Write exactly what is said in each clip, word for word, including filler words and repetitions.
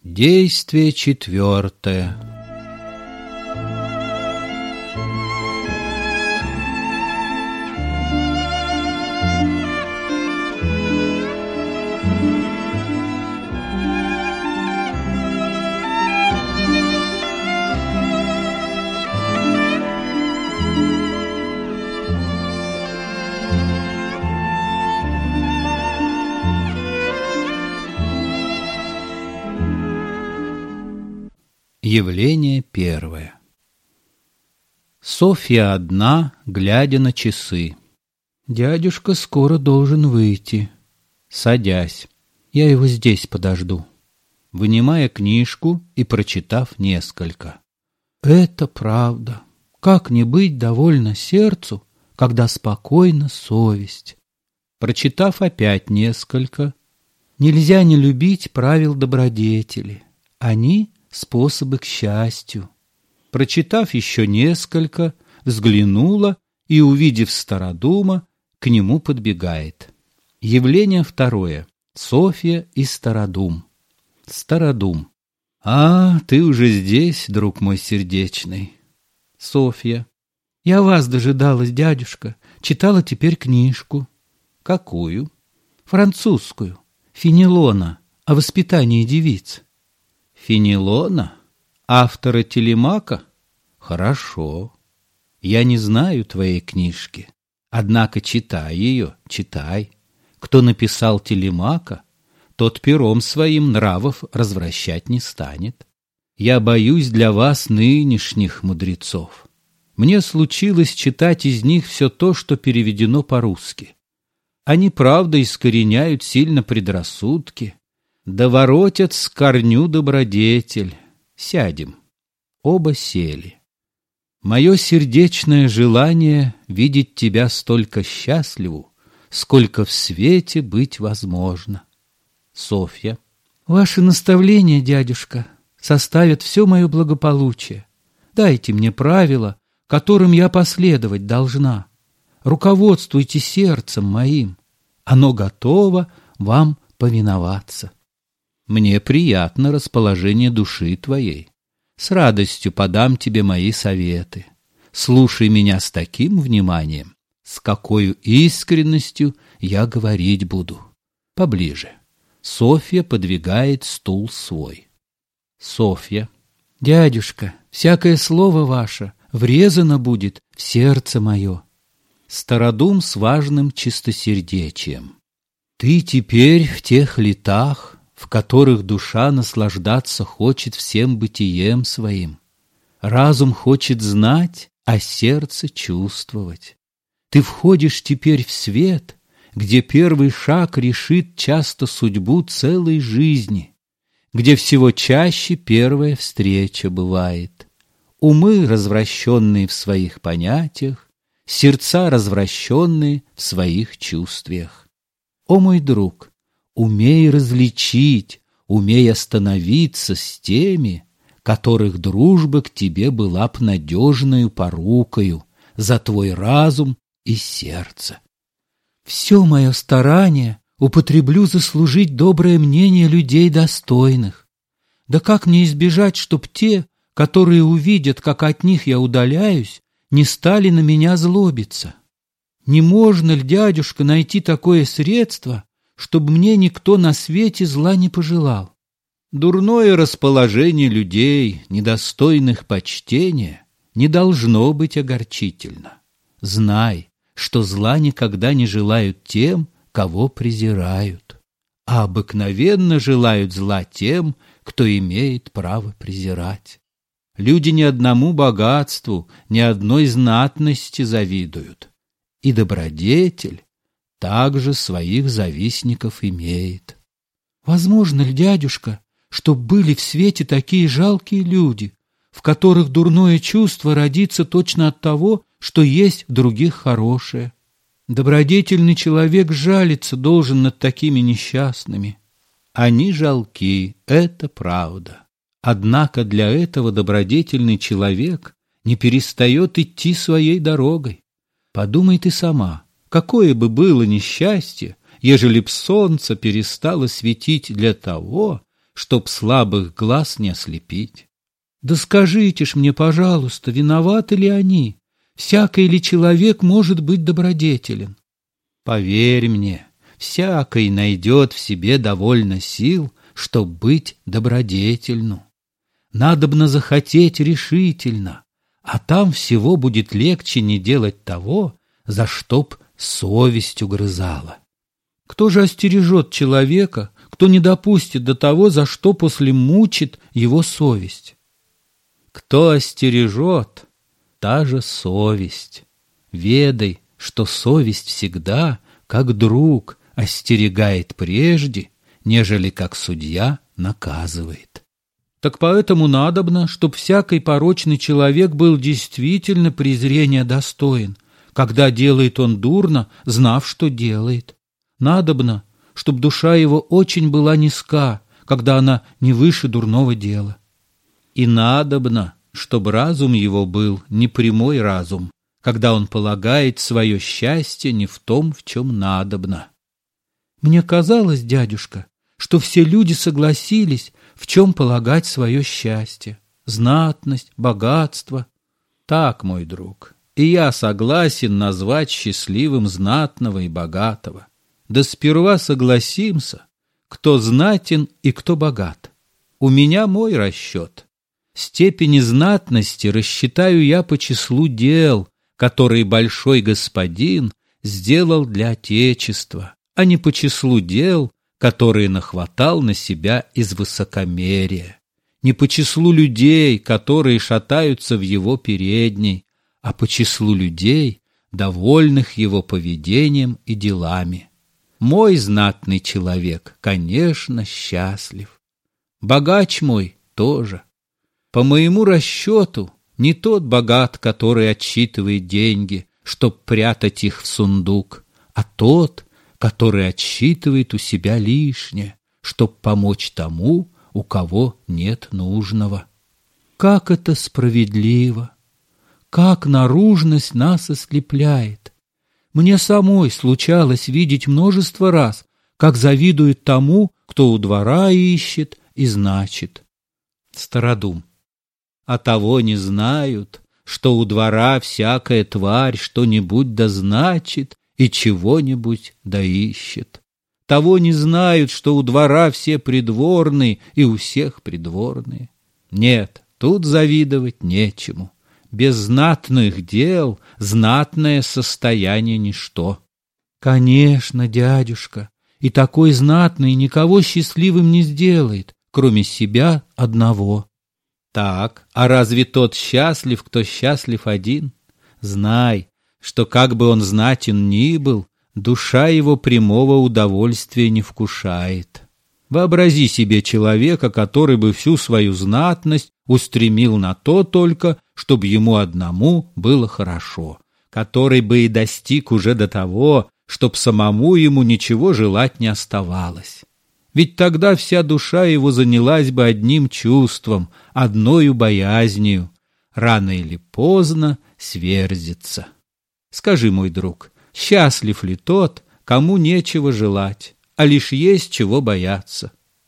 Действие четвертое. Явление первое. Софья одна, глядя на часы. «Дядюшка скоро должен выйти». Садясь. «Я его здесь подожду». Вынимая книжку и прочитав несколько. «Это правда. Как не быть довольно сердцу, когда спокойна совесть?» Прочитав опять несколько. «Нельзя не любить правил добродетели. Они — способы к счастью». Прочитав еще несколько, взглянула и, увидев Стародума, к нему подбегает. Явление второе. Софья и Стародум. Стародум. «А, ты уже здесь, друг мой сердечный». Софья. «Я вас дожидалась, дядюшка. Читала теперь книжку». «Какую?» «Французскую. Фенелона. О воспитании девиц». «Фенелона? Автора Телемака? Хорошо. Я не знаю твоей книжки. Однако читай ее, читай. Кто написал Телемака, тот пером своим нравов развращать не станет. Я боюсь для вас нынешних мудрецов. Мне случилось читать из них все то, что переведено по-русски. Они, правда, искореняют сильно предрассудки, да воротят с корню добродетель. Сядем». Оба сели. «Мое сердечное желание видеть тебя столько счастливу, сколько в свете быть возможно». Софья. «Ваши наставления, дядюшка, составят все мое благополучие. Дайте мне правила, которым я последовать должна. Руководствуйте сердцем моим. Оно готово вам повиноваться». «Мне приятно расположение души твоей. С радостью подам тебе мои советы. Слушай меня с таким вниманием, с какой искренностью я говорить буду. Поближе». Софья подвигает стул свой. Софья. «Дядюшка, всякое слово ваше врезано будет в сердце мое». Стародум с важным чистосердечием. «Ты теперь в тех летах, в которых душа наслаждаться хочет всем бытием своим. Разум хочет знать, а сердце чувствовать. Ты входишь теперь в свет, где первый шаг решит часто судьбу целой жизни, где всего чаще первая встреча бывает. Умы, развращенные в своих понятиях, сердца, развращенные в своих чувствиях. О, мой друг, умей различить, умей остановиться с теми, которых дружба к тебе была б надежною порукою за твой разум и сердце. Все мое старание употреблю заслужить доброе мнение людей достойных. Да как мне избежать, чтоб те, которые увидят, как от них я удаляюсь, не стали на меня злобиться? Не можно ли, дядюшка, найти такое средство, чтобы мне никто на свете зла не пожелал? Дурное расположение людей, недостойных почтения, не должно быть огорчительно. Знай, что зла никогда не желают тем, кого презирают, а обыкновенно желают зла тем, кто имеет право презирать. Люди ни одному богатству, ни одной знатности завидуют, и добродетель также своих завистников имеет. Возможно ли, дядюшка, чтоб были в свете такие жалкие люди, в которых дурное чувство родится точно от того, что есть в других хорошее? Добродетельный человек жалиться должен над такими несчастными. Они жалки, это правда. Однако для этого добродетельный человек не перестает идти своей дорогой. Подумай ты сама, какое бы было несчастье, ежели б солнце перестало светить для того, чтоб слабых глаз не ослепить. Да скажите ж мне, пожалуйста, виноваты ли они? Всякий ли человек может быть добродетелен? Поверь мне, всякий найдет в себе довольно сил, чтоб быть добродетельну. Надобно захотеть решительно, а там всего будет легче не делать того, за что б совесть угрызала. Кто же остережет человека, кто не допустит до того, за что после мучит его совесть? Кто остережет, та же совесть. Ведай, что совесть всегда, как друг, остерегает прежде, нежели как судья наказывает. Так поэтому надобно, чтоб всякий порочный человек был действительно презрения достоин, когда делает он дурно, знав, что делает. Надобно, чтоб душа его очень была низка, когда она не выше дурного дела. И надобно, чтоб разум его был не прямой разум, когда он полагает свое счастье не в том, в чем надобно. Мне казалось, дядюшка, что все люди согласились, в чем полагать свое счастье, знатность, богатство. Так, мой друг, и я согласен назвать счастливым знатного и богатого. Да сперва согласимся, кто знатен и кто богат. У меня мой расчет. Степени знатности рассчитаю я по числу дел, которые большой господин сделал для Отечества, а не по числу дел, которые нахватал на себя из высокомерия, не по числу людей, которые шатаются в его передней, а по числу людей, довольных его поведением и делами. Мой знатный человек, конечно, счастлив. Богач мой тоже. По моему расчету, не тот богат, который отсчитывает деньги, чтоб прятать их в сундук, а тот, который отсчитывает у себя лишнее, чтоб помочь тому, у кого нет нужного. Как это справедливо! Как наружность нас ослепляет! Мне самой случалось видеть множество раз, как завидует тому, кто у двора ищет и значит. Стародум. А того не знают, что у двора всякая тварь что-нибудь да значит и чего-нибудь да ищет. Того не знают, что у двора все придворные и у всех придворные. Нет, тут завидовать нечему. Без знатных дел знатное состояние ничто. Конечно, дядюшка, и такой знатный никого счастливым не сделает, кроме себя одного. Так, а разве тот счастлив, кто счастлив один? Знай, что как бы он знатен ни был, душа его прямого удовольствия не вкушает. Вообрази себе человека, который бы всю свою знатность устремил на то только, чтобы ему одному было хорошо, который бы и достиг уже до того, чтоб самому ему ничего желать не оставалось. Ведь тогда вся душа его занялась бы одним чувством, одною боязнью. Рано или поздно сверзится. Скажи, мой друг, счастлив ли тот, кому нечего желать, а лишь есть чего бояться?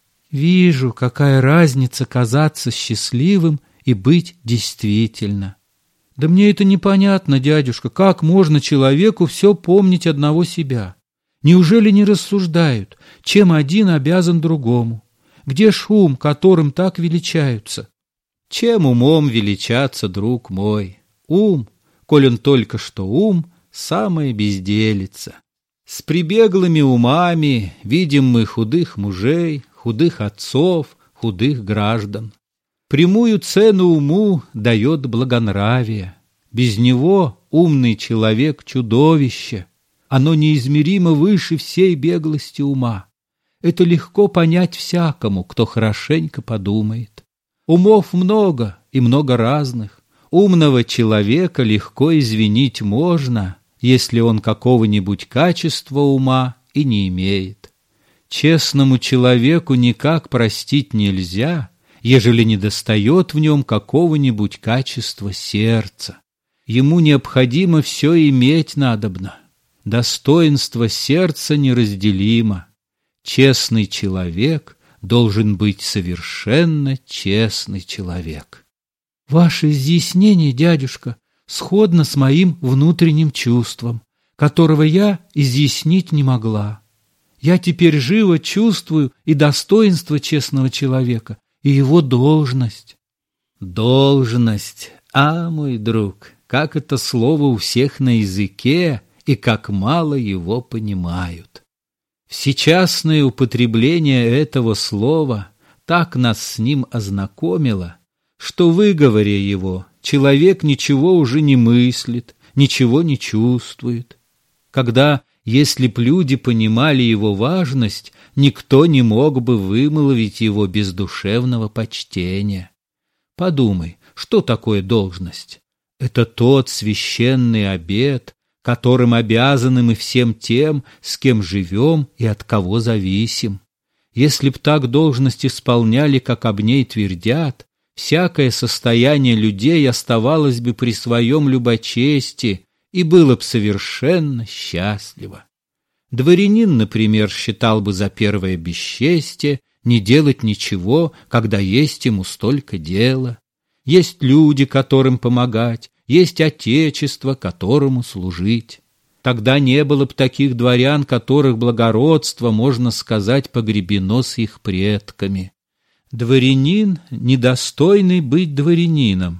Вижу, какая разница казаться счастливым и быть действительно. Да мне это непонятно, дядюшка, как можно человеку все помнить одного себя? Неужели не рассуждают, чем один обязан другому? Где ж ум, которым так величаются? Чем умом величаться, друг мой? Ум, коль он только что ум, самая безделица. С прибеглыми умами видим мы худых мужей, худых отцов, худых граждан. Прямую цену уму дает благонравие. Без него умный человек — чудовище. Оно неизмеримо выше всей беглости ума. Это легко понять всякому, кто хорошенько подумает. Умов много и много разных. Умного человека легко извинить можно, если он какого-нибудь качества ума и не имеет. Честному человеку никак простить нельзя, ежели недостает в нем какого-нибудь качества сердца. Ему необходимо все иметь надобно. Достоинство сердца неразделимо. Честный человек должен быть совершенно честный человек. Ваше изъяснение, дядюшка, сходно с моим внутренним чувством, которого я изъяснить не могла. Я теперь живо чувствую и достоинство честного человека, и его должность. Должность, а, мой друг, как это слово у всех на языке, и как мало его понимают. Всечасное употребление этого слова так нас с ним ознакомило, что, выговоря его, человек ничего уже не мыслит, ничего не чувствует. Когда, если б люди понимали его важность, никто не мог бы вымолвить его без душевного почтения. Подумай, что такое должность? Это тот священный обет, которым обязаны мы всем тем, с кем живем и от кого зависим. Если б так должность исполняли, как об ней твердят, всякое состояние людей оставалось бы при своем любочестии и было б совершенно счастливо. Дворянин, например, считал бы за первое бесчестие не делать ничего, когда есть ему столько дела. Есть люди, которым помогать, есть отечество, которому служить. Тогда не было бы таких дворян, которых благородство, можно сказать, погребено с их предками. Дворянин, недостойный быть дворянином,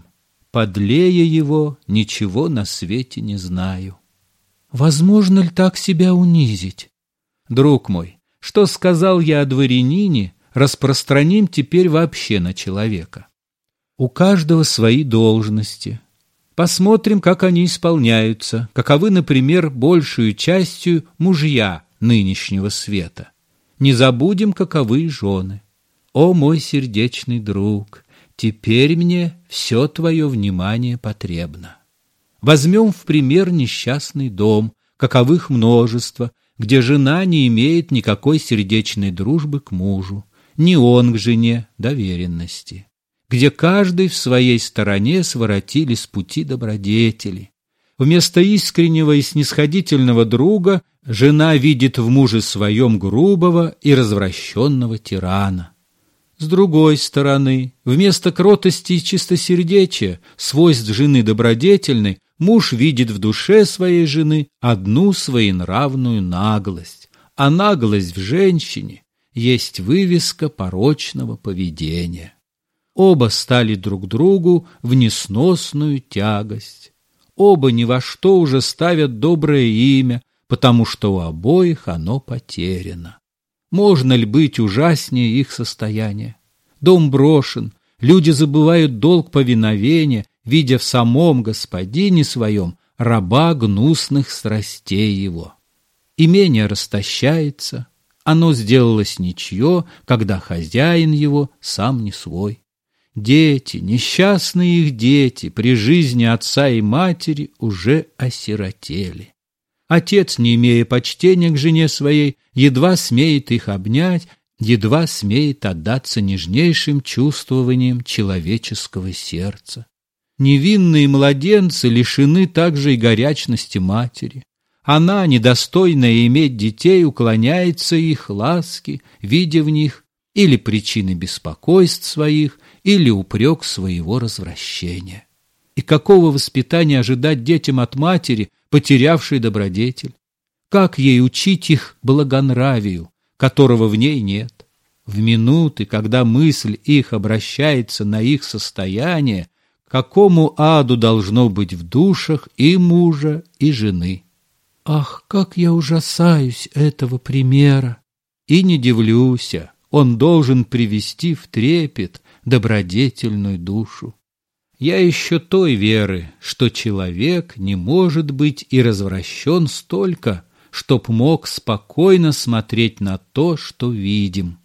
подлее его ничего на свете не знаю. Возможно ли так себя унизить? Друг мой, что сказал я о дворянине, распространим теперь вообще на человека. У каждого свои должности. Посмотрим, как они исполняются, каковы, например, большую частью мужья нынешнего света. Не забудем, каковы жены. О, мой сердечный друг, теперь мне все твое внимание потребно. Возьмем в пример несчастный дом, каковых множество, где жена не имеет никакой сердечной дружбы к мужу, ни он к жене доверенности, где каждый в своей стороне своротили с пути добродетели. Вместо искреннего и снисходительного друга жена видит в муже своем грубого и развращенного тирана. С другой стороны, вместо кротости и чистосердечия, свойств жены добродетельной, муж видит в душе своей жены одну своенравную наглость, а наглость в женщине есть вывеска порочного поведения. Оба стали друг другу в несносную тягость. Оба ни во что уже ставят доброе имя, потому что у обоих оно потеряно. Можно ли быть ужаснее их состояния? Дом брошен, люди забывают долг повиновения, видя в самом господине своем раба гнусных страстей его. Имение растащается, оно сделалось ничье, когда хозяин его сам не свой. Дети, несчастные их дети, при жизни отца и матери уже осиротели. Отец, не имея почтения к жене своей, едва смеет их обнять, едва смеет отдаться нежнейшим чувствованиям человеческого сердца. Невинные младенцы лишены также и горячности матери. Она, недостойная иметь детей, уклоняется их ласки, видя в них или причины беспокойств своих, или упрек своего развращения. И какого воспитания ожидать детям от матери, потерявшей добродетель? Как ей учить их благонравию, которого в ней нет? В минуты, когда мысль их обращается на их состояние, какому аду должно быть в душах и мужа, и жены? Ах, как я ужасаюсь этого примера! И не дивлюся, он должен привести в трепет добродетельную душу. Я еще той веры, что человек не может быть и развращен столько, чтоб мог спокойно смотреть на то, что видим.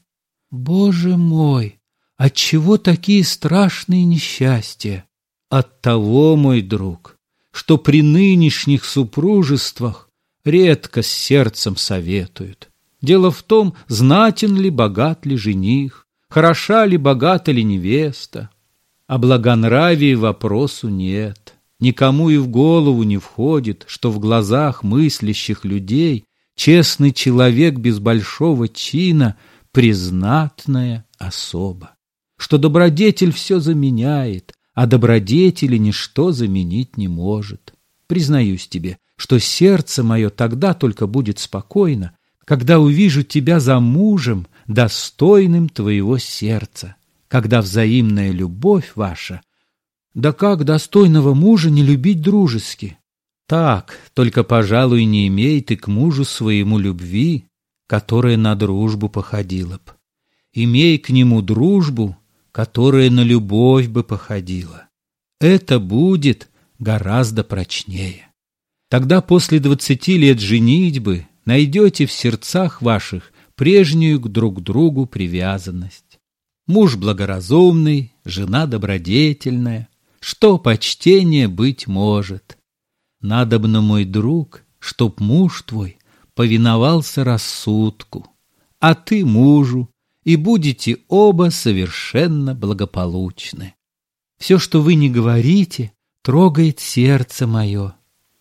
Боже мой, отчего такие страшные несчастья? Оттого, мой друг, что при нынешних супружествах редко с сердцем советуют. Дело в том, знатен ли, богат ли жених, хороша ли, богата ли невеста. О благонравии вопросу нет. Никому и в голову не входит, что в глазах мыслящих людей честный человек без большого чина признатная особа, что добродетель все заменяет, а добродетели ничто заменить не может. Признаюсь тебе, что сердце мое тогда только будет спокойно, когда увижу тебя за мужем, достойным твоего сердца, когда взаимная любовь ваша. Да как достойного мужа не любить дружески? Так, только, пожалуй, не имей ты к мужу своему любви, которая на дружбу походила б. Имей к нему дружбу, которая на любовь бы походила. Это будет гораздо прочнее. Тогда после двадцати лет женитьбы найдете в сердцах ваших прежнюю к друг другу привязанность. Муж благоразумный, жена добродетельная, что почтение быть может. Надобно, мой друг, чтоб муж твой повиновался рассудку, а ты мужу, и будете оба совершенно благополучны. Все, что вы не говорите, трогает сердце мое.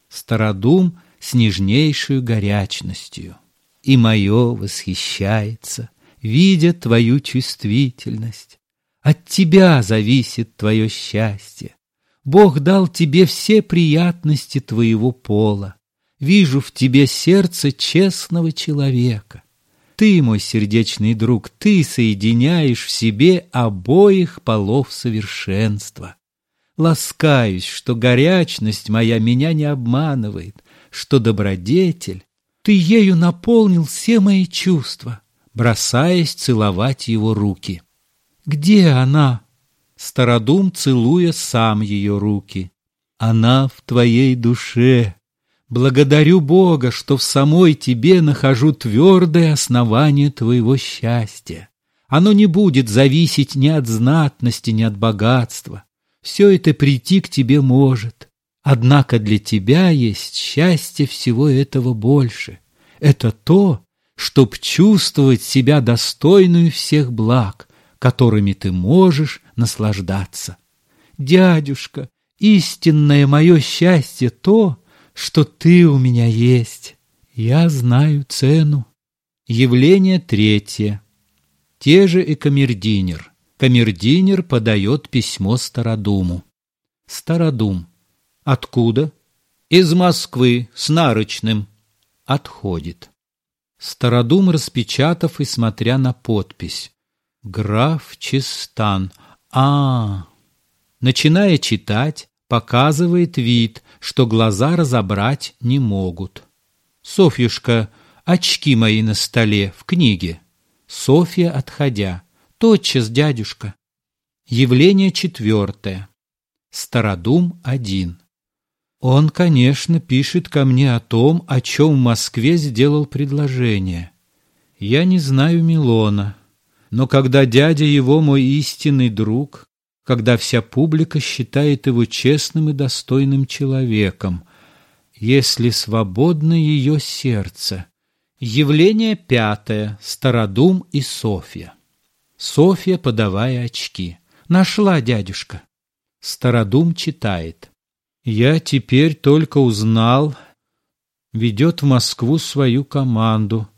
Стародум с нежнейшую горячностью, и мое восхищается, видя твою чувствительность. От тебя зависит твое счастье. Бог дал тебе все приятности твоего пола. Вижу в тебе сердце честного человека. Ты, мой сердечный друг, ты соединяешь в себе обоих полов совершенства. Ласкаюсь, что горячность моя меня не обманывает, что добродетель, ты ею наполнил все мои чувства, бросаясь целовать его руки. Где она? Стародум, целуя сам ее руки. Она в твоей душе. Благодарю Бога, что в самой тебе нахожу твердое основание твоего счастья. Оно не будет зависеть ни от знатности, ни от богатства. Все это прийти к тебе может. Однако для тебя есть счастье всего этого больше. Это то, чтоб чувствовать себя достойную всех благ, которыми ты можешь наслаждаться. Дядюшка, истинное мое счастье то, что ты у меня есть. Я знаю цену. Явление третье. Те же и камердинер. Камердинер подает письмо Стародуму. Стародум. Откуда? Из Москвы, с нарочным. Отходит. Стародум, распечатав и смотря на подпись. Граф Чистан. А, начиная читать, показывает вид, что глаза разобрать не могут. Софьюшка, очки мои на столе, в книге. Софья, отходя. Тотчас, дядюшка. Явление четвертое. Стародум один. Он, конечно, пишет ко мне о том, о чем в Москве сделал предложение. Я не знаю Милона, но когда дядя его мой истинный друг, когда вся публика считает его честным и достойным человеком, если свободно ее сердце. Явление пятое. Стародум и Софья. Софья, подавая очки. Нашла, дядюшка. Стародум читает. Я теперь только узнал, ведет в Москву свою команду.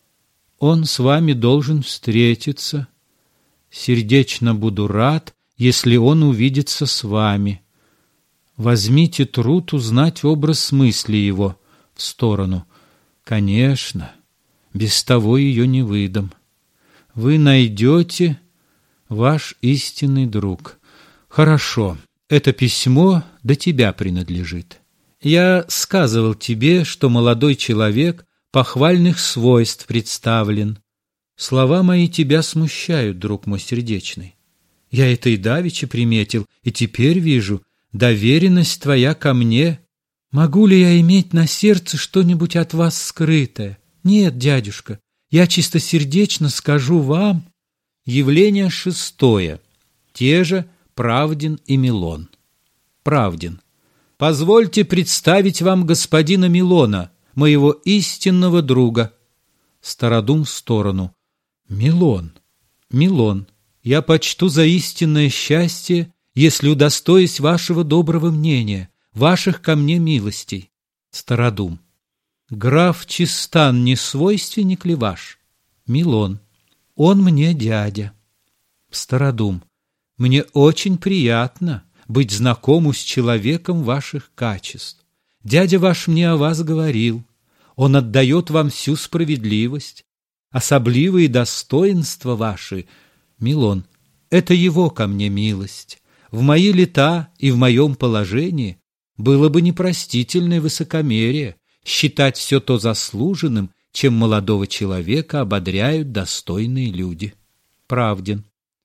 Он с вами должен встретиться. Сердечно буду рад, если он увидится с вами. Возьмите труд узнать образ мысли его в сторону. Конечно, без того ее не выдам. Вы найдете ваш истинный друг. Хорошо, это письмо до тебя принадлежит. Я сказывал тебе, что молодой человек похвальных свойств представлен. Слова мои тебя смущают, друг мой сердечный. Я это и давеча приметил, и теперь вижу, доверенность твоя ко мне. Могу ли я иметь на сердце что-нибудь от вас скрытое? Нет, дядюшка, я чистосердечно скажу вам. Явление шестое. Те же Правдин и Милон. Правдин. Позвольте представить вам господина Милона, моего истинного друга. Стародум в сторону. Милон, Милон, я почту за истинное счастье, если удостоюсь вашего доброго мнения, ваших ко мне милостей. Стародум. Граф Чистан не свойственник ли ваш? Милон. Он мне дядя. Стародум. Мне очень приятно быть знакому с человеком ваших качеств. Дядя ваш мне о вас говорил. Он отдает вам всю справедливость. Особливые достоинства ваши. Милон. Это его ко мне милость. В мои лета и в моем положении было бы непростительное высокомерие считать все то заслуженным, чем молодого человека ободряют достойные люди. Правдин.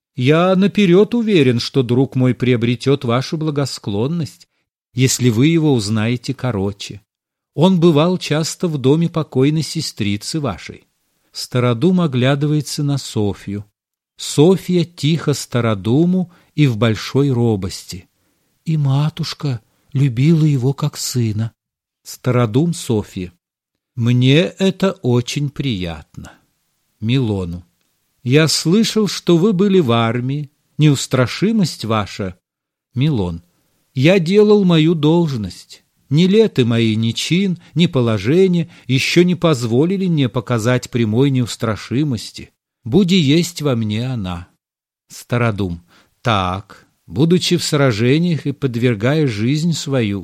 Я наперед уверен, что друг мой приобретет вашу благосклонность, если вы его узнаете короче. Он бывал часто в доме покойной сестрицы вашей. Стародум оглядывается на Софью. Софья тихо Стародуму и в большой робости. И матушка любила его как сына. Стародум Софье. Мне это очень приятно. Милону. Я слышал, что вы были в армии. Неустрашимость ваша. Милон. Я делал мою должность. Ни леты мои, ни чин, ни положение еще не позволили мне показать прямой неустрашимости. Буди есть во мне она. Стародум. Так, будучи в сражениях и подвергая жизнь свою.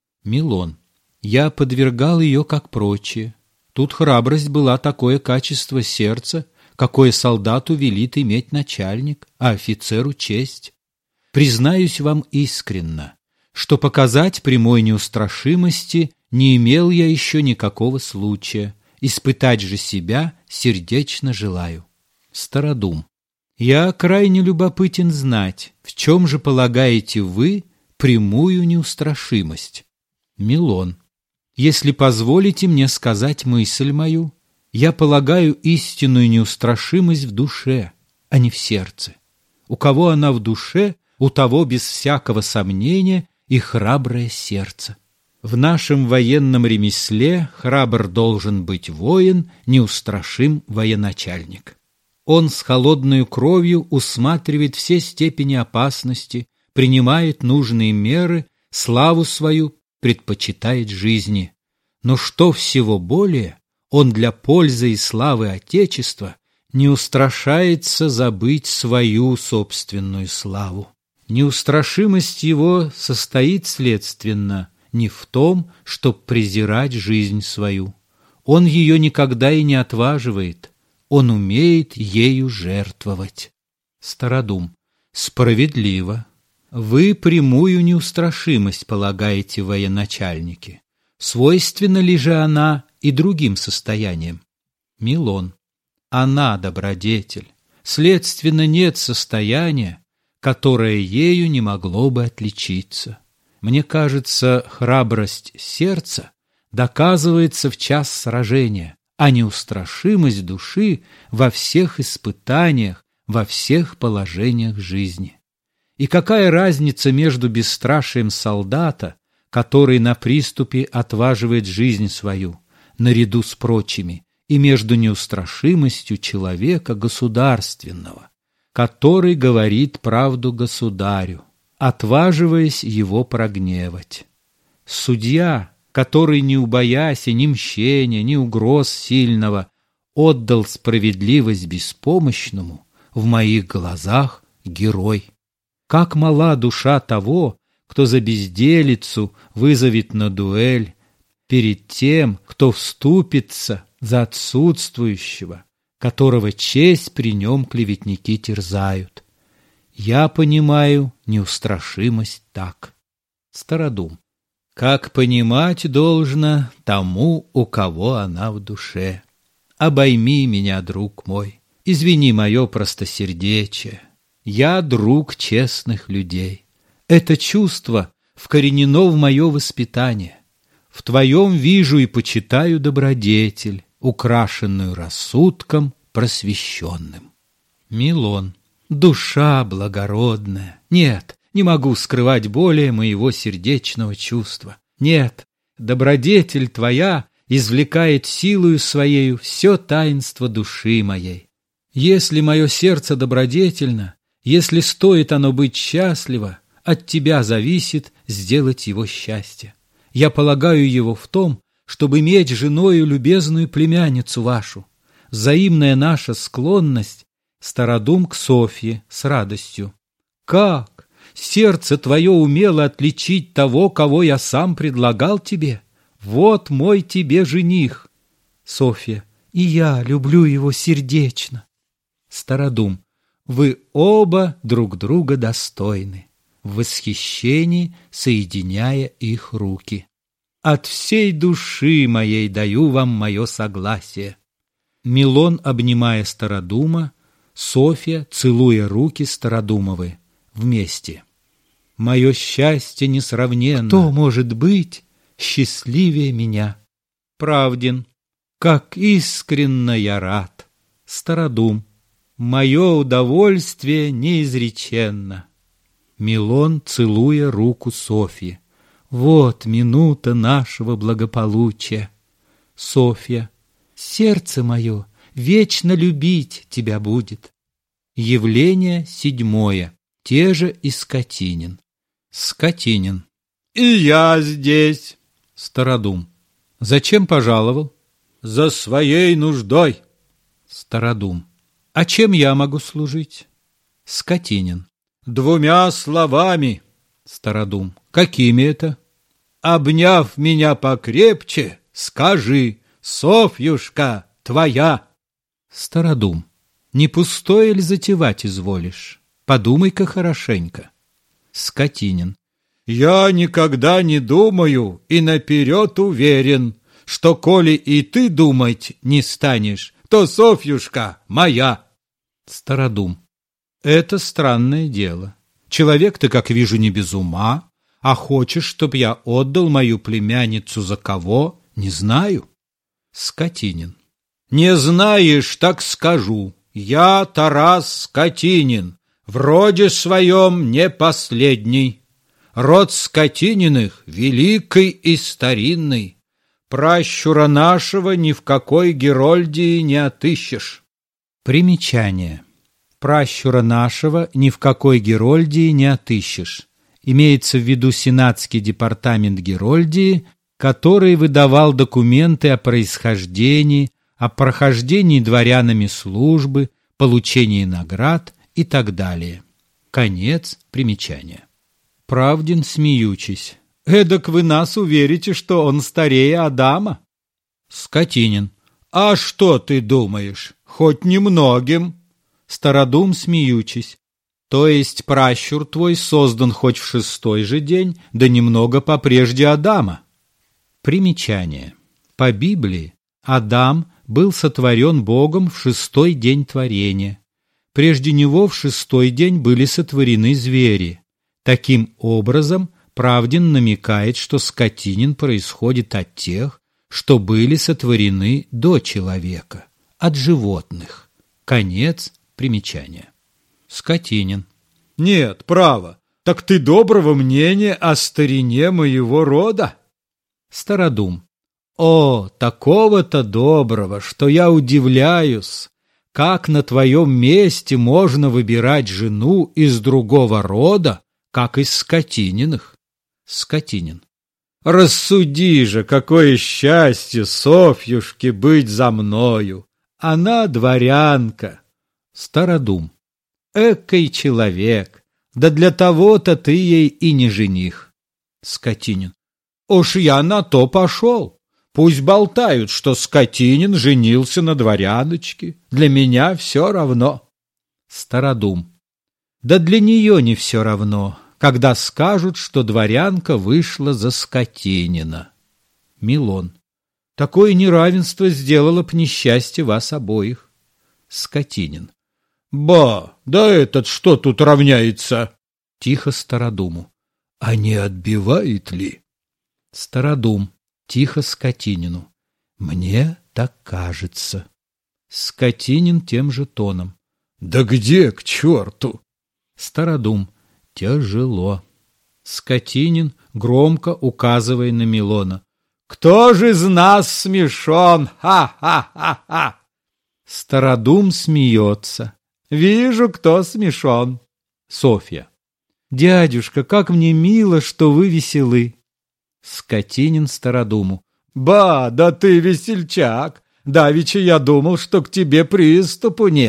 Милон. Я подвергал ее, как прочие. Тут храбрость была такое качество сердца, какое солдату велит иметь начальник, а офицеру честь. Признаюсь вам искренно, что показать прямой неустрашимости не имел я еще никакого случая, испытать же себя сердечно желаю. Стародум. Я крайне любопытен знать, в чем же полагаете вы прямую неустрашимость. Милон. Если позволите мне сказать мысль мою, я полагаю истинную неустрашимость в душе, а не в сердце. У кого она в душе, у того без всякого сомнения и храброе сердце. В нашем военном ремесле храбр должен быть воин, неустрашим военачальник. Он с холодной кровью усматривает все степени опасности, принимает нужные меры, славу свою предпочитает жизни. Но что всего более, он для пользы и славы Отечества не устрашается забыть свою собственную славу. Неустрашимость его состоит, следственно, не в том, чтоб презирать жизнь свою. Он ее никогда и не отваживает, он умеет ею жертвовать. Стародум. Справедливо. Вы прямую неустрашимость полагаете военачальнике. Свойственна ли же она и другим состояниям? Милон. Она добродетель. Следственно, нет состояния, которое ею не могло бы отличиться. Мне кажется, храбрость сердца доказывается в час сражения, а неустрашимость души во всех испытаниях, во всех положениях жизни. И какая разница между бесстрашием солдата, который на приступе отваживает жизнь свою, наряду с прочими, и между неустрашимостью человека государственного, который говорит правду государю, отваживаясь его прогневать. Судья, который, не убоясь ни мщения, ни угроз сильного, отдал справедливость беспомощному, в моих глазах герой. Как мала душа того, кто за безделицу вызовет на дуэль, перед тем, кто вступится за отсутствующего, которого честь при нем клеветники терзают. Я понимаю неустрашимость так. Стародум. Как понимать должно тому, у кого она в душе. Обойми меня, друг мой, извини мое простосердечие. Я друг честных людей. Это чувство вкоренено в мое воспитание. В твоем вижу и почитаю добродетель, украшенную рассудком просвещенным. Милон. Душа благородная. Нет, не могу скрывать более моего сердечного чувства. Нет, добродетель твоя извлекает силою своею все таинство души моей. Если мое сердце добродетельно, если стоит оно быть счастливо, от тебя зависит сделать его счастье. Я полагаю его в том, чтобы иметь женою любезную племянницу вашу. Взаимная наша склонность Стародум к Софье с радостью. Как? Сердце твое умело отличить того, кого я сам предлагал тебе? Вот мой тебе жених. Софья. И я люблю его сердечно. Стародум. Вы оба друг друга достойны, в восхищении соединяя их руки. От всей души моей даю вам мое согласие. Милон, обнимая Стародума, Софья, целуя руки Стародумовы, вместе. Мое счастье несравненно. Кто может быть счастливее меня? Правдин. Как искренно я рад. Стародум. Мое удовольствие неизреченно. Милон, целуя руку Софьи. Вот минута нашего благополучия. Софья. Сердце мое вечно любить тебя будет. Явление седьмое. Те же и Скотинин. Скотинин. И я здесь. Стародум. Зачем пожаловал? За своей нуждой. Стародум. А чем я могу служить? Скотинин. Двумя словами. Стародум. Какими это? Обняв меня покрепче, скажи: Софьюшка твоя. Стародум. Не пустое ли затевать изволишь? Подумай-ка хорошенько. Скотинин. Я никогда не думаю и наперед уверен, что коли и ты думать не станешь, то Софьюшка моя. Стародум. Это странное дело. Человек ты, как вижу, не без ума, а хочешь, чтоб я отдал мою племянницу за кого, не знаю. Скотинин. Не знаешь, так скажу. Я Тарас Скотинин, в роде своем не последний. Род Скотининых великий и старинный. Пращура нашего ни в какой Герольдии не отыщешь. Примечание. Пращура нашего ни в какой Герольдии не отыщешь. Имеется в виду Сенатский департамент Герольдии, который выдавал документы о происхождении, о прохождении дворянами службы, получении наград и так далее. Конец примечания. Правдин, смеючись. Эдак вы нас уверите, что он старее Адама? Скотинин. А что ты думаешь? Хоть немногим. Стародум, смеючись. То есть пращур твой создан хоть в шестой же день, да немного попрежде Адама. Примечание. По Библии Адам был сотворен Богом в шестой день творения. Прежде него в шестой день были сотворены звери. Таким образом, Правдин намекает, что Скотинин происходит от тех, что были сотворены до человека, от животных. Конец примечания. Скотинин. Нет, право, так ты доброго мнения о старине моего рода? Стародум. О, такого-то доброго, что я удивляюсь, как на твоем месте можно выбирать жену из другого рода, как из Скотининых. Скотинин. Рассуди же, какое счастье Софьюшке быть за мною. Она дворянка. Стародум. Экой человек, да для того-то ты ей и не жених. Скотинин. Уж я на то пошел. Пусть болтают, что Скотинин женился на дворяночке. Для меня все равно. Стародум. Да для нее не все равно, когда скажут, что дворянка вышла за Скотинина. Милон. Такое неравенство сделало б несчастье вас обоих. Скотинин. Ба, да этот что тут равняется? Тихо Стародуму. А не отбивает ли? Стародум. Тихо Скотинину. Мне так кажется. Скотинин тем же тоном. Да где к черту? Стародум. Тяжело. Скотинин, громко указывая на Милона. Кто же из нас смешон? Ха-ха-ха-ха! Стародум смеется. Вижу, кто смешон. Софья. Дядюшка, как мне мило, что вы веселы. Скотинин Стародуму. Ба, да ты весельчак. Давеча я думал, что к тебе приступу нет.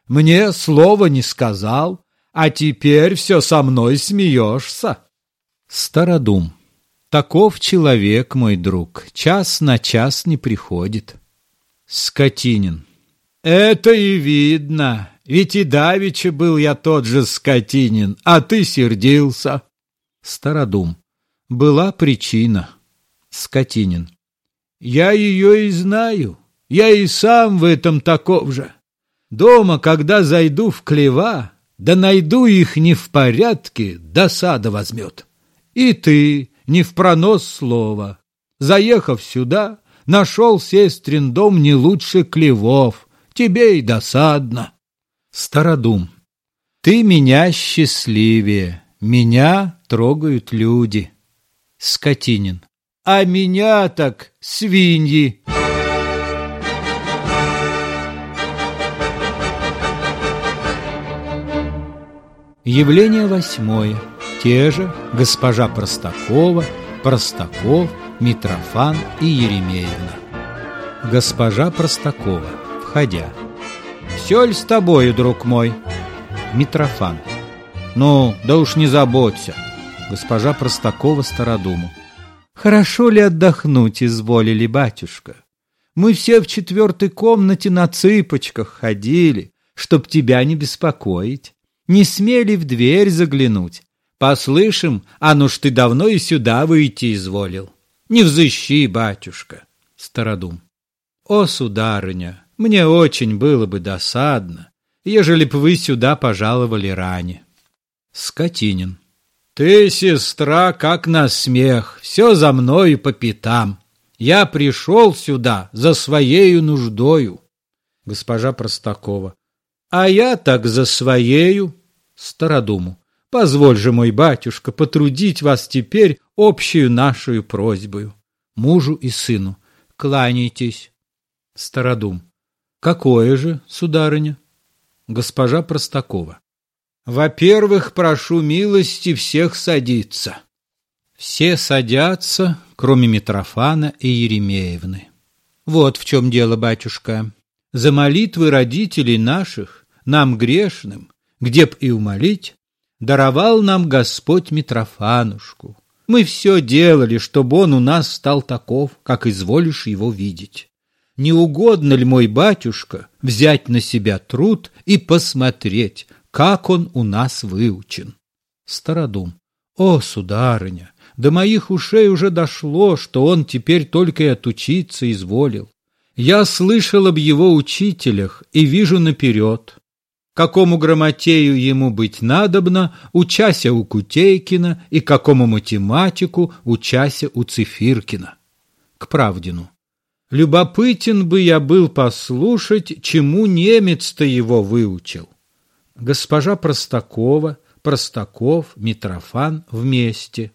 Мне слова не сказал, а теперь все со мной смеешься. Стародум. Таков человек, мой друг, час на час не приходит. Скотинин. Это и видно, ведь и давеча был я тот же Скотинин, а ты сердился. Стародум. Была причина. Скотинин. Я ее и знаю, я и сам в этом таков же. Дома, когда зайду в хлева, да найду их не в порядке, досада возьмет. И ты не в пронос слова. Заехав сюда, нашел сестрин дом не лучше хлевов, тебе и досадно. Стародум. Ты меня счастливее, меня трогают люди. Скотинин. А меня так свиньи. Явление восьмое. Те же госпожа Простакова, Простаков, Митрофан и Еремеевна. Госпожа Простакова, входя. Все ли с тобою, друг мой? Митрофан. Ну, да уж не заботься. Госпожа Простакова Стародуму. Хорошо ли отдохнуть изволили, батюшка? Мы все в четвертой комнате на цыпочках ходили, чтоб тебя не беспокоить. Не смели в дверь заглянуть. Послышим, а ну ж ты давно и сюда выйти изволил. Не взыщи, батюшка. Стародум. О, сударыня, мне очень было бы досадно, ежели б вы сюда пожаловали ране. Скотинин. Ты, сестра, как на смех, все за мною по пятам. Я пришел сюда за своею нуждою. Госпожа Простакова. А я так за своею. Стародуму. Позволь же, мой батюшка, потрудить вас теперь общую нашу просьбою. Мужу и сыну. Кланяйтесь. Стародум. Какое же, сударыня? Госпожа Простакова. Во-первых, прошу милости всех садиться. Все садятся, кроме Митрофана и Еремеевны. Вот в чем дело, батюшка. За молитвы родителей наших, нам грешным, где б и умолить, даровал нам Господь Митрофанушку. Мы все делали, чтобы он у нас стал таков, как изволишь его видеть. Не угодно ли, мой батюшка, взять на себя труд и посмотреть, как он у нас выучен? Стародум. О, сударыня, до моих ушей уже дошло, что он теперь только и отучиться изволил. Я слышал об его учителях и вижу наперед. Какому грамотею ему быть надобно, учася у Кутейкина, и какому математику, учася у Цифиркина. К Правдину. Любопытен бы я был послушать, чему немец-то его выучил. Госпожа Простакова, Простаков, Митрофан вместе.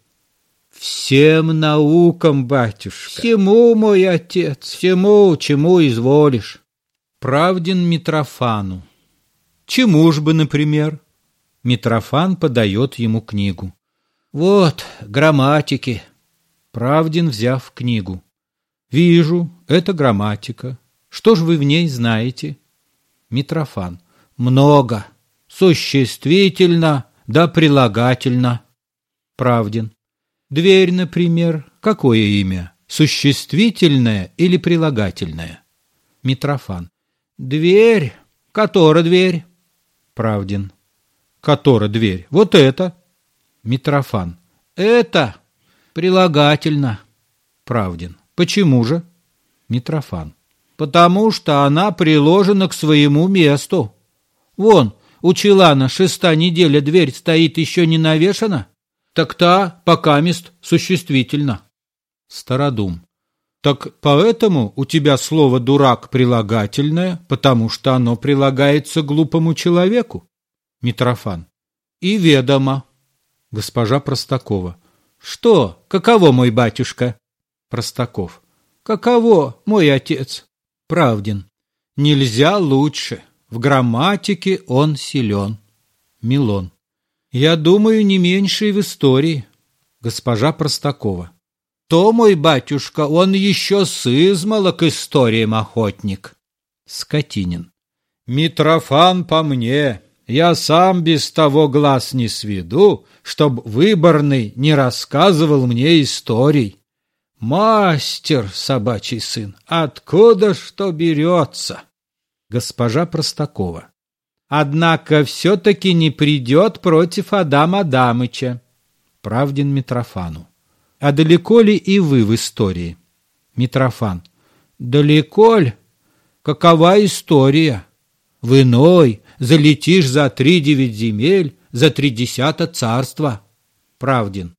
Всем наукам, батюшка. Всему, мой отец, всему, чему изволишь. Правдин Митрофану. Чему ж бы, например? Митрофан подает ему книгу. Вот, грамматики. Правдин, взяв книгу. Вижу, это грамматика. Что ж вы в ней знаете? Митрофан. Много. Существительно, да прилагательно. Правдин. Дверь, например, какое имя? Существительное или прилагательное? Митрофан. Дверь. Которая дверь? Правдин. Которая дверь? Вот это. Митрофан. Это прилагательно. Правдин. Почему же? Митрофан. Потому что она приложена к своему месту. Вон, у Челана шеста неделя дверь стоит еще не навешана, так та покамест существительно. Стародум. Так поэтому у тебя слово «дурак» прилагательное, потому что оно прилагается глупому человеку. Митрофан. И ведомо. Госпожа Простакова. Что? Каково, мой батюшка? Простаков. Каково, мой отец? Правдин. Нельзя лучше. В грамматике он силен. Милон. Я думаю, не меньше и в истории. Госпожа Простакова. То, мой батюшка, он еще сызмала к историям охотник. Скотинин. Митрофан по мне, я сам без того глаз не сведу, чтоб выборный не рассказывал мне историй. Мастер, собачий сын, откуда что берется? Госпожа Простакова. Однако все-таки не придет против Адама Адамыча. Правдин Митрофану. А далеко ли и вы в истории? Митрофан. Далеко ли? Какова история? В иной залетишь за три девять земель, за тридесято царства. Правдин.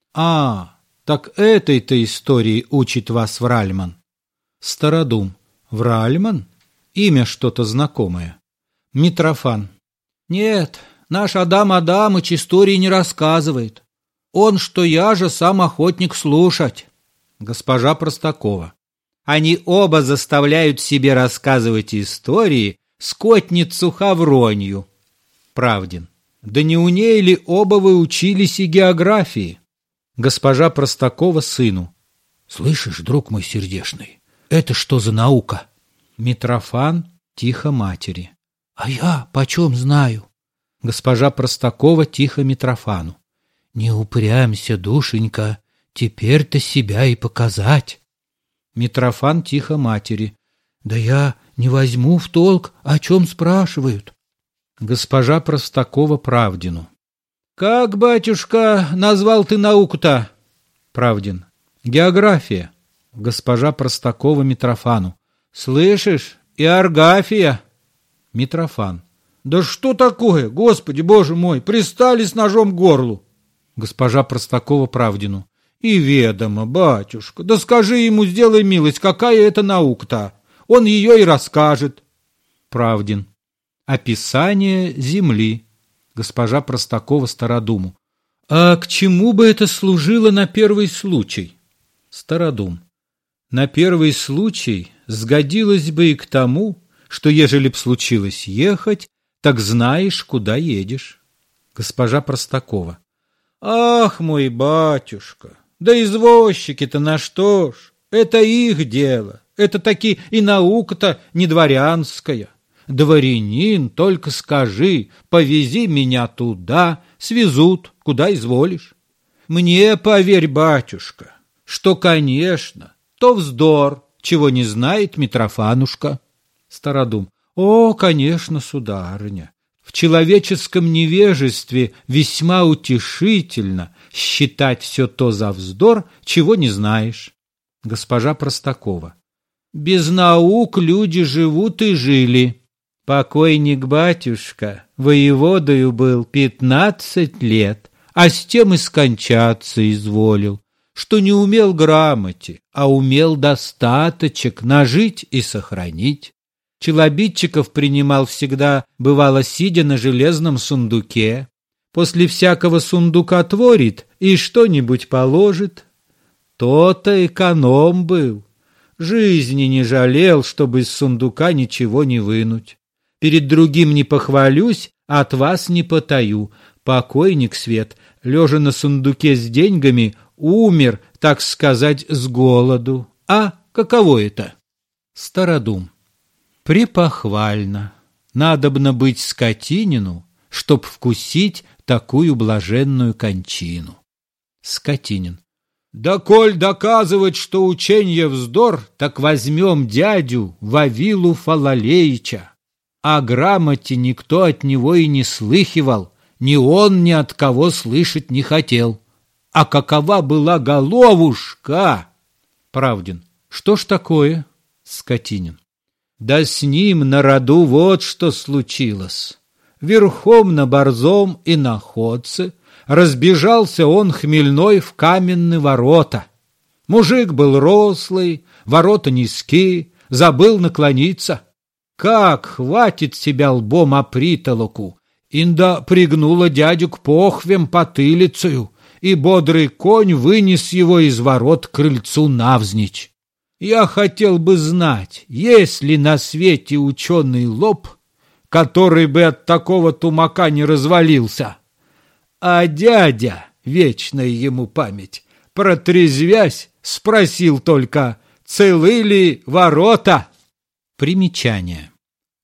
А, так этой-то истории учит вас Вральман. Стародум. Вральман? Имя что-то знакомое. Митрофан. Нет, наш Адам Адамыч истории не рассказывает. Он, что я же, сам охотник слушать. Госпожа Простакова. Они оба заставляют себе рассказывать истории скотницу Хавронью. Правдин. Да не у ней ли оба вы учились и географии? Госпожа Простакова сыну. Слышишь, друг мой сердечный, это что за наука? Митрофан тихо матери. А я почем знаю? Госпожа Простакова тихо Митрофану. Не упрямься, душенька, теперь-то себя и показать. Митрофан тихо матери. Да я не возьму в толк, о чем спрашивают. Госпожа Простакова Правдину. Как, батюшка, назвал ты науку-то? Правдин. География. Госпожа Простакова Митрофану. Слышишь, и орграфия. Митрофан. Да что такое, Господи Боже мой, пристали с ножом к горлу. Госпожа Простакова Правдину. И ведомо, батюшка, да скажи ему, сделай милость, какая это наука-то? Он ее и расскажет. Правдин. Описание земли. Госпожа Простакова Стародуму. А к чему бы это служило на первый случай? Стародум. На первый случай сгодилось бы и к тому, что ежели б случилось ехать, так знаешь, куда едешь. Госпожа Простакова. Ах, мой батюшка, да извозчики-то на что ж? Это их дело, это таки и наука-то не дворянская. Дворянин, только скажи, повези меня туда, свезут, куда изволишь. Мне, поверь, батюшка, что, конечно, то вздор, чего не знает Митрофанушка. Стародум. О, конечно, сударыня, в человеческом невежестве весьма утешительно считать все то за вздор, чего не знаешь. Госпожа Простакова. Без наук люди живут и жили. Покойник батюшка воеводою был пятнадцать лет, а с тем и скончаться изволил, что не умел грамоте, а умел достаточек нажить и сохранить. Челобитчиков принимал всегда, бывало, сидя на железном сундуке. После всякого сундука творит и что-нибудь положит. То-то эконом был. Жизни не жалел, чтобы из сундука ничего не вынуть. Перед другим не похвалюсь, от вас не потаю. Покойник свет, лежа на сундуке с деньгами, умер, так сказать, с голоду. А каково это? Стародум. Препохвально. Надобно быть скотинину, чтоб вкусить такую блаженную кончину. Скотинин. Да коль доказывать, что ученье вздор, так возьмем дядю Вавилу Фалалеича. О грамоте никто от него и не слыхивал, ни он ни от кого слышать не хотел. А какова была головушка? Правдин. Что ж такое? Скотинин. Да с ним на роду вот что случилось. Верхом на борзом и на ходце разбежался он хмельной в каменные ворота. Мужик был рослый, ворота низкие, забыл наклониться. Как хватит себя лбом о притолоку, инда пригнула дядю к похвям потылицею, и бодрый конь вынес его из ворот к крыльцу навзничь. Я хотел бы знать, есть ли на свете ученый лоб, который бы от такого тумака не развалился. А дядя, вечная ему память, протрезвясь, спросил только, целы ли ворота? Примечание.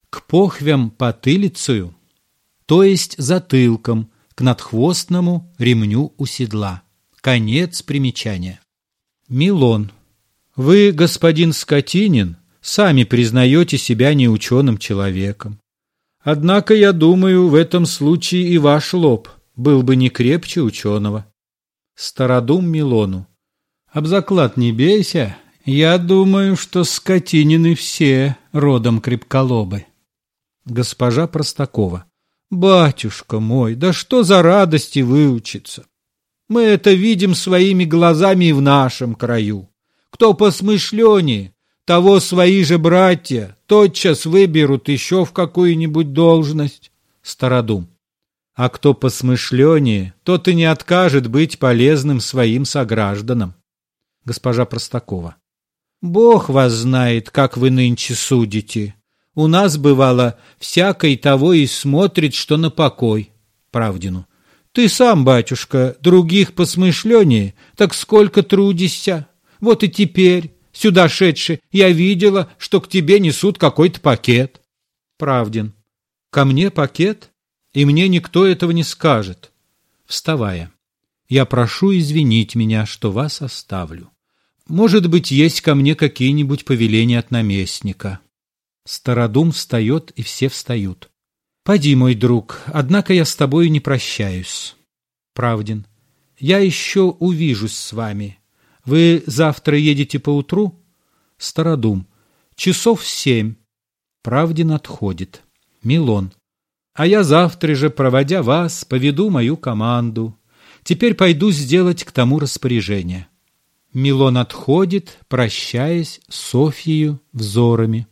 к похвям потылицею, то есть затылком, к надхвостному ремню у седла. Конец примечания. Милон. Вы, господин Скотинин, сами признаете себя неученым человеком. Однако, я думаю, в этом случае и ваш лоб был бы не крепче ученого. Стародум Милону. Об заклад не бейся, я думаю, что Скотинины все родом крепколобы. Госпожа Простакова. Батюшка мой, да что за радости выучиться! Мы это видим своими глазами и в нашем краю. Кто посмышленнее, того свои же братья тотчас выберут еще в какую-нибудь должность. Стародум. А кто посмышленнее, тот и не откажет быть полезным своим согражданам. Госпожа Простакова. Бог вас знает, как вы нынче судите. У нас, бывало, всякой того и смотрит, что на покой. Правдину. Ты сам, батюшка, других посмышленнее, так сколько трудишься. Вот и теперь, сюда шедши, я видела, что к тебе несут какой-то пакет. Правдин. Ко мне пакет? И мне никто этого не скажет. Вставая. Я прошу извинить меня, что вас оставлю. Может быть, есть ко мне какие-нибудь повеления от наместника. Стародум встает, и все встают. Поди, мой друг, однако я с тобою не прощаюсь. Правдин. Я еще увижусь с вами. Вы завтра едете поутру? Стародум. Часов семь. Правдин отходит. Милон. А я завтра же, проводя вас, поведу мою команду. Теперь пойду сделать к тому распоряжение. Милон отходит, прощаясь с Софьею взорами.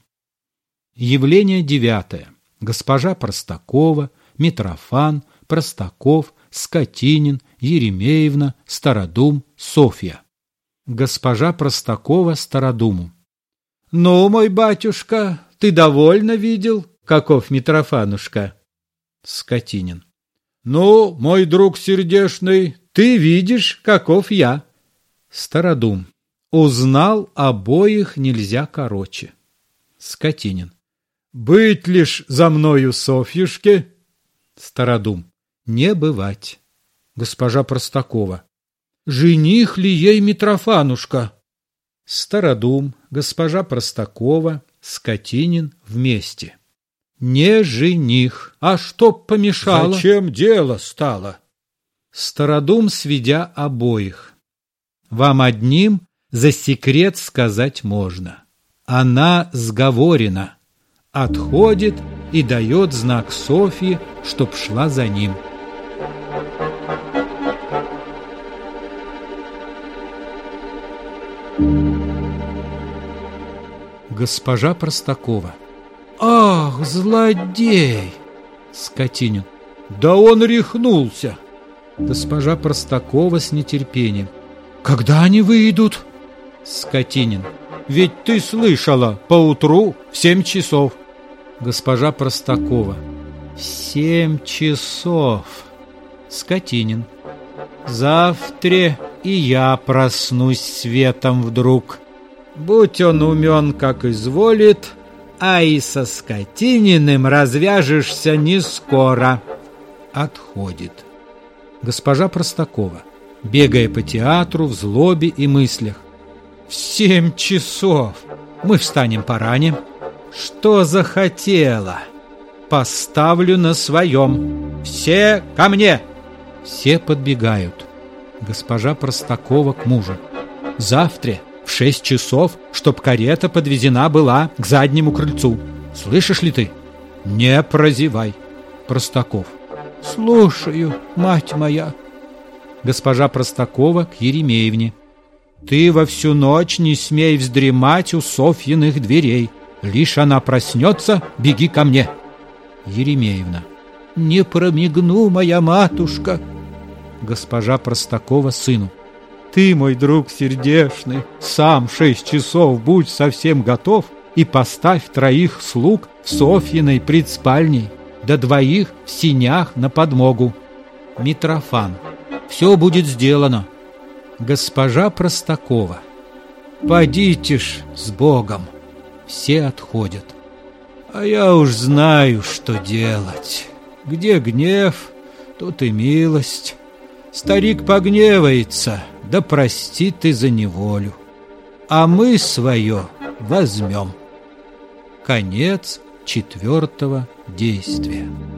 Явление девятое. Госпожа Простакова, Митрофан, Простаков, Скотинин, Еремеевна, Стародум, Софья. Госпожа Простакова Стародуму. Ну, мой батюшка, ты довольно видел, каков Митрофанушка? Скотинин. Ну, мой друг сердешный, ты видишь, каков я. Стародум. Узнал обоих нельзя короче. Скотинин. Быть лишь за мною Софьюшке? Стародум. Не бывать. Госпожа Простакова. Жених ли ей Митрофанушка? Стародум, госпожа Простакова, Скотинин вместе. Не жених. А что помешало? Зачем дело стало? Стародум, сведя обоих. Вам одним за секрет сказать можно. Она сговорена. Отходит и дает знак Софье, чтоб шла за ним. Госпожа Простакова. Ах, злодей! Скотинин. Да он рехнулся. Госпожа Простакова с нетерпением. Когда они выйдут? Скотинин. Ведь ты слышала, поутру в семь часов. Госпожа Простакова. В семь часов. Скотинин. Завтра и я проснусь светом вдруг. Будь он умен, как изволит, а и со Скотининым развяжешься не скоро. Отходит. Госпожа Простакова, бегая по театру в злобе и мыслях. В семь часов. Мы встанем поране. Что захотела? Поставлю на своем. Все ко мне. Все подбегают. Госпожа Простакова к мужу. Завтра в шесть часов, чтоб карета подвезена была к заднему крыльцу. Слышишь ли ты? Не прозевай. Простаков. Слушаю, мать моя. Госпожа Простакова к Еремеевне. Ты во всю ночь не смей вздремать у Софьиных дверей. Лишь она проснется, беги ко мне. Еремеевна. Не промигну, моя матушка. Госпожа Простакова сыну. Ты, мой друг сердешный, сам шесть часов будь совсем готов и поставь троих слуг в Софьиной предспальней, да двоих в сенях на подмогу. Митрофан. Все будет сделано. Госпожа Простакова. Подите ж с Богом. Все отходят. А я уж знаю, что делать. Где гнев, тут и милость. Старик погневается, да простит и за неволю. А мы свое возьмем. Конец четвертого действия.